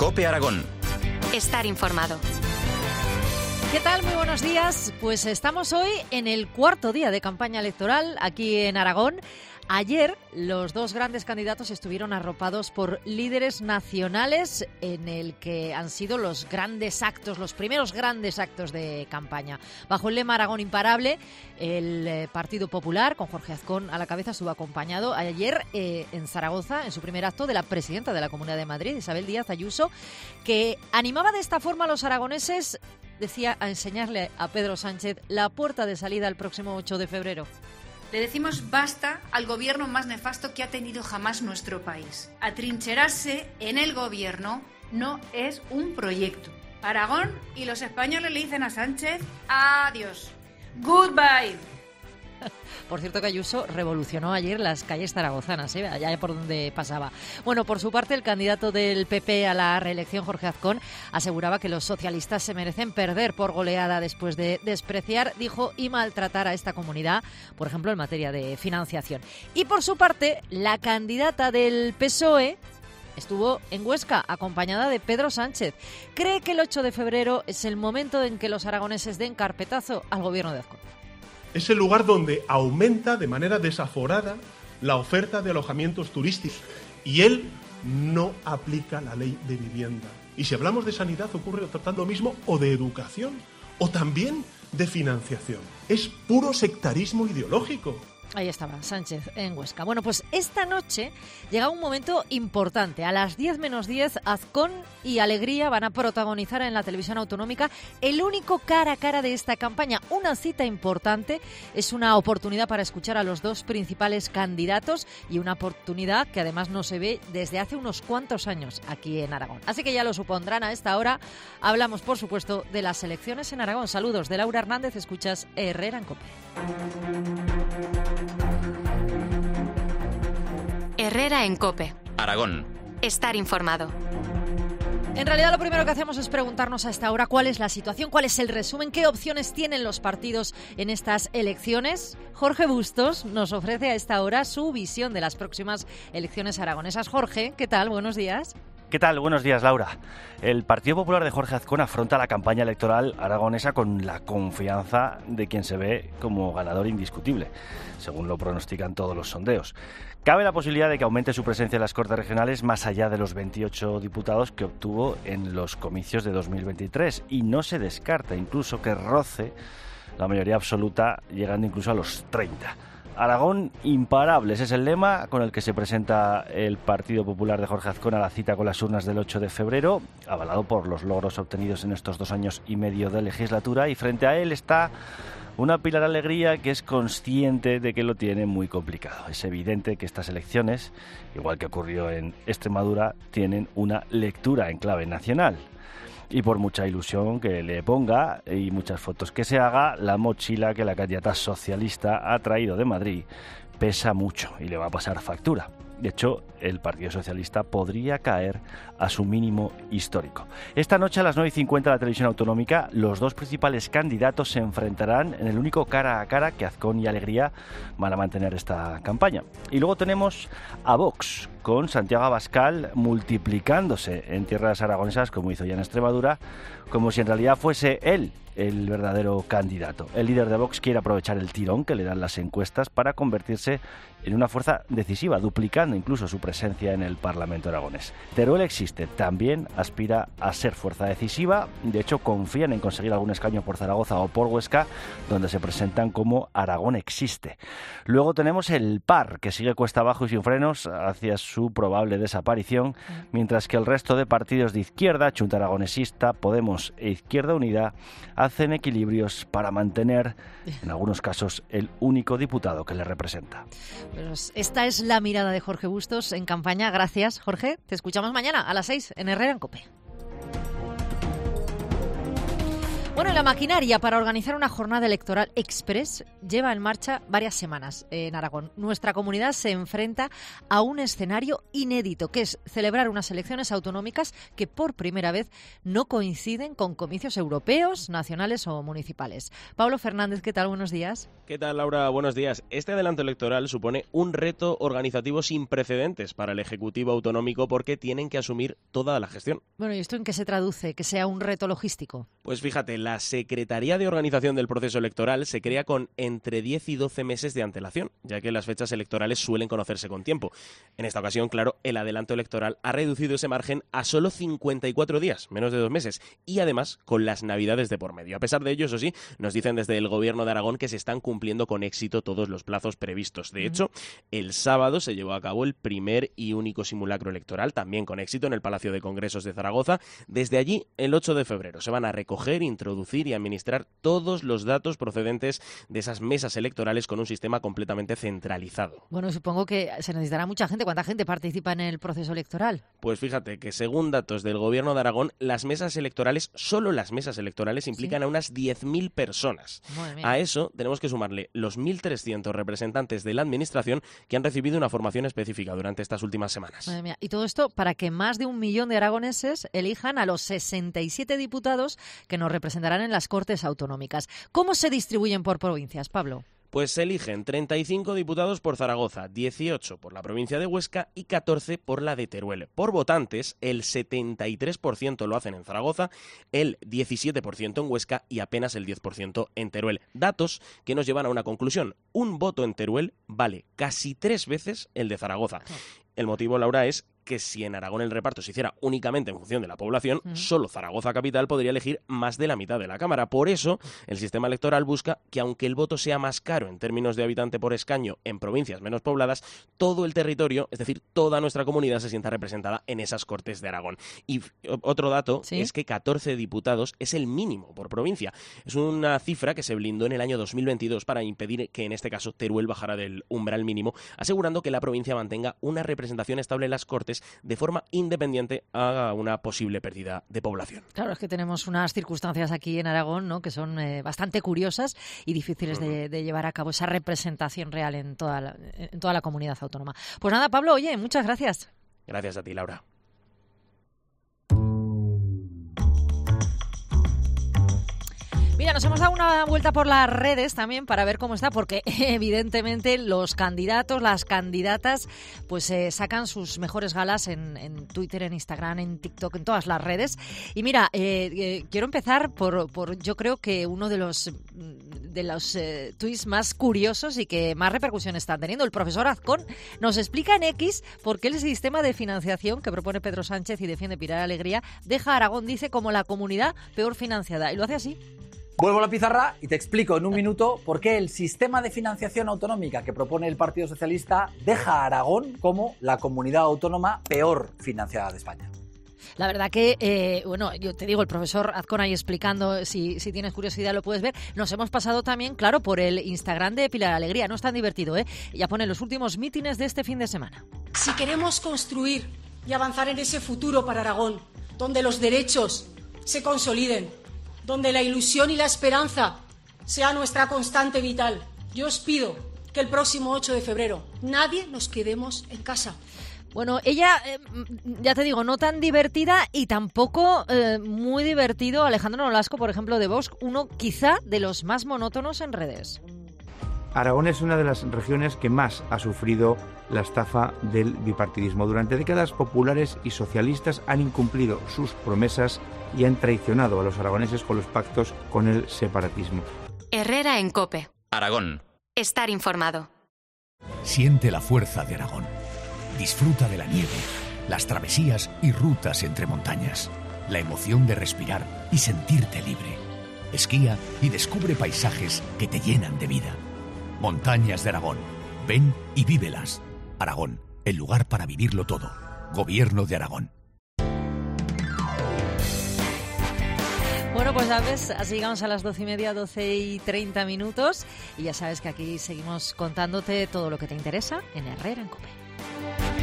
COPE Aragón. Estar informado. ¿Qué tal? Muy buenos días. Pues estamos hoy en el cuarto día de campaña electoral aquí en Aragón. Ayer los dos grandes candidatos estuvieron arropados por líderes nacionales en el que han sido los grandes actos, los primeros grandes actos de campaña. Bajo el lema Aragón imparable, el Partido Popular, con Jorge Azcón a la cabeza, estuvo acompañado ayer en Zaragoza, en su primer acto, de la presidenta de la Comunidad de Madrid, Isabel Díaz Ayuso, que animaba de esta forma a los aragoneses, decía, a enseñarle a Pedro Sánchez la puerta de salida el próximo 8 de febrero. Le decimos basta al gobierno más nefasto que ha tenido jamás nuestro país. Atrincherarse en el gobierno no es un proyecto. Aragón y los españoles le dicen a Sánchez adiós. Goodbye. Por cierto que Ayuso revolucionó ayer las calles zaragozanas, allá por donde pasaba. Bueno, por su parte, el candidato del PP a la reelección, Jorge Azcón, aseguraba que los socialistas se merecen perder por goleada después de despreciar, dijo, y maltratar a esta comunidad, por ejemplo, en materia de financiación. Y por su parte, la candidata del PSOE estuvo en Huesca, acompañada de Pedro Sánchez. Cree que el 8 de febrero es el momento en que los aragoneses den carpetazo al gobierno de Azcón. Es el lugar donde aumenta de manera desaforada la oferta de alojamientos turísticos y él no aplica la ley de vivienda. Y si hablamos de sanidad ocurre tratando lo mismo, o de educación, o también de financiación. Es puro sectarismo ideológico. Ahí estaba Sánchez en Huesca. Bueno, pues esta noche llega un momento importante. A las 10 menos 10, Azcón y Alegría van a protagonizar en la televisión autonómica el único cara a cara de esta campaña. Una cita importante, es una oportunidad para escuchar a los dos principales candidatos y una oportunidad que además no se ve desde hace unos cuantos años aquí en Aragón. Así que ya lo supondrán a esta hora. Hablamos, por supuesto, de las elecciones en Aragón. Saludos de Laura Hernández, escuchas Herrera en COPE. Herrera en COPE. Aragón. Estar informado. En realidad lo primero que hacemos es preguntarnos a esta hora cuál es la situación, cuál es el resumen, qué opciones tienen los partidos en estas elecciones. Jorge Bustos nos ofrece a esta hora su visión de las próximas elecciones aragonesas. Jorge, ¿qué tal? Buenos días. ¿Qué tal? Buenos días, Laura. El Partido Popular de Jorge Azcón afronta la campaña electoral aragonesa con la confianza de quien se ve como ganador indiscutible, según lo pronostican todos los sondeos. Cabe la posibilidad de que aumente su presencia en las Cortes Regionales más allá de los 28 diputados que obtuvo en los comicios de 2023 y no se descarta incluso que roce la mayoría absoluta, llegando incluso a los 30. Aragón imparables es el lema con el que se presenta el Partido Popular de Jorge Azcón a la cita con las urnas del 8 de febrero, avalado por los logros obtenidos en estos 2 años y medio de legislatura, y frente a él está una Pilar Alegría que es consciente de que lo tiene muy complicado. Es evidente que estas elecciones, igual que ocurrió en Extremadura, tienen una lectura en clave nacional. Y por mucha ilusión que le ponga y muchas fotos que se haga, la mochila que la candidata socialista ha traído de Madrid pesa mucho y le va a pasar factura. De hecho, el Partido Socialista podría caer a su mínimo histórico. Esta noche a las 9:50 de la televisión autonómica, los dos principales candidatos se enfrentarán en el único cara a cara que Azcón y Alegría van a mantener esta campaña. Y luego tenemos a Vox, con Santiago Abascal multiplicándose en tierras aragonesas, como hizo ya en Extremadura, como si en realidad fuese él el verdadero candidato. El líder de Vox quiere aprovechar el tirón que le dan las encuestas para convertirse en una fuerza decisiva, duplicando incluso su presencia en el Parlamento aragonés. Teruel existe, también aspira a ser fuerza decisiva. De hecho, confían en conseguir algún escaño por Zaragoza o por Huesca, donde se presentan como Aragón existe. Luego tenemos el PAR, que sigue cuesta abajo y sin frenos hacia su probable desaparición, mientras que el resto de partidos de izquierda, Chunta Aragonesista, Podemos e Izquierda Unida, hacen equilibrios para mantener, en algunos casos, el único diputado que le representa. Pues esta es la mirada de Jorge Bustos en campaña. Gracias, Jorge. Te escuchamos mañana a las 6 en Herrera en COPE. Bueno, Bueno, la maquinaria para organizar una jornada electoral express lleva en marcha varias semanas en Aragón. Nuestra comunidad se enfrenta a un escenario inédito, que es celebrar unas elecciones autonómicas que por primera vez no coinciden con comicios europeos, nacionales o municipales. Pablo Fernández, ¿qué tal? Buenos días. ¿Qué tal, Laura? Buenos días. Este adelanto electoral supone un reto organizativo sin precedentes para el Ejecutivo autonómico porque tienen que asumir toda la gestión. Bueno, ¿y esto en qué se traduce? ¿Que sea un reto logístico? Pues fíjate, la Secretaría de Organización del Proceso Electoral se crea con entre 10 y 12 meses de antelación, ya que las fechas electorales suelen conocerse con tiempo. En esta ocasión, claro, el adelanto electoral ha reducido ese margen a solo 54 días, menos de 2 meses, y además con las Navidades de por medio. A pesar de ello, eso sí, nos dicen desde el Gobierno de Aragón que se están cumpliendo con éxito todos los plazos previstos. De hecho, el sábado se llevó a cabo el primer y único simulacro electoral, también con éxito en el Palacio de Congresos de Zaragoza. Desde allí, el 8 de febrero, se van a recoger, introducir y administrar todos los datos procedentes de esas mesas electorales con un sistema completamente centralizado. Bueno, supongo que se necesitará mucha gente. ¿Cuánta gente participa en el proceso electoral? Pues fíjate que según datos del Gobierno de Aragón, las mesas electorales, solo las mesas electorales, implican a unas 10.000 personas. A eso tenemos que sumarle los 1.300 representantes de la Administración que han recibido una formación específica durante estas últimas semanas. Madre mía. Y todo esto para que más de 1 millón de aragoneses elijan a los 67 diputados que nos representarán en las Cortes Autonómicas. ¿Cómo se distribuyen por provincias, Pablo? Pues se eligen 35 diputados por Zaragoza, 18 por la provincia de Huesca y 14 por la de Teruel. Por votantes, el 73% lo hacen en Zaragoza, el 17% en Huesca y apenas el 10% en Teruel. Datos que nos llevan a una conclusión. Un voto en Teruel vale casi 3 veces el de Zaragoza. El motivo, Laura, es que si en Aragón el reparto se hiciera únicamente en función de la población, solo Zaragoza capital podría elegir más de la mitad de la Cámara. Por eso, el sistema electoral busca que, aunque el voto sea más caro en términos de habitante por escaño en provincias menos pobladas, todo el territorio, es decir, toda nuestra comunidad se sienta representada en esas Cortes de Aragón. Y otro dato es que 14 diputados es el mínimo por provincia. Es una cifra que se blindó en el año 2022 para impedir que, en este caso, Teruel bajara del umbral mínimo, asegurando que la provincia mantenga una representación estable en las Cortes de forma independiente a una posible pérdida de población. Claro, es que tenemos unas circunstancias aquí en Aragón, ¿no?, que son bastante curiosas y difíciles de llevar a cabo esa representación real en toda la comunidad autónoma. Pues nada, Pablo, oye, muchas gracias. Gracias a ti, Laura. Mira, nos hemos dado una vuelta por las redes también para ver cómo está, porque evidentemente los candidatos, las candidatas, pues sacan sus mejores galas en Twitter, en Instagram, en TikTok, en todas las redes. Y mira, quiero empezar por yo creo que uno de los tweets más curiosos y que más repercusión están teniendo. El profesor Azcón nos explica en X por qué el sistema de financiación que propone Pedro Sánchez y defiende Pilar Alegría deja a Aragón, dice, como la comunidad peor financiada. Y lo hace así. Vuelvo a la pizarra y te explico en un minuto por qué el sistema de financiación autonómica que propone el Partido Socialista deja a Aragón como la comunidad autónoma peor financiada de España. La verdad que, bueno, yo te digo, el profesor Azcón ahí explicando, si tienes curiosidad lo puedes ver. Nos hemos pasado también, claro, por el Instagram de Pilar Alegría. No es tan divertido, ¿eh? Ya pone los últimos mítines de este fin de semana. Si queremos construir y avanzar en ese futuro para Aragón, donde los derechos se consoliden, donde la ilusión y la esperanza sea nuestra constante vital, yo os pido que el próximo 8 de febrero nadie nos quedemos en casa. Bueno, ella, ya te digo, no tan divertida y tampoco muy divertido Alejandro Nolasco, por ejemplo, de Vox, uno quizá de los más monótonos en redes. Aragón es una de las regiones que más ha sufrido la estafa del bipartidismo. Durante décadas, populares y socialistas han incumplido sus promesas y han traicionado a los aragoneses con los pactos con el separatismo. Herrera en COPE. Aragón. Estar informado. Siente la fuerza de Aragón. Disfruta de la nieve, las travesías y rutas entre montañas, la emoción de respirar y sentirte libre. Esquía y descubre paisajes que te llenan de vida. Montañas de Aragón. Ven y vívelas. Aragón, el lugar para vivirlo todo. Gobierno de Aragón. Bueno, pues ya ves, así llegamos a las 12:30, 12:30 minutos. Y ya sabes que aquí seguimos contándote todo lo que te interesa en Herrera en COPE.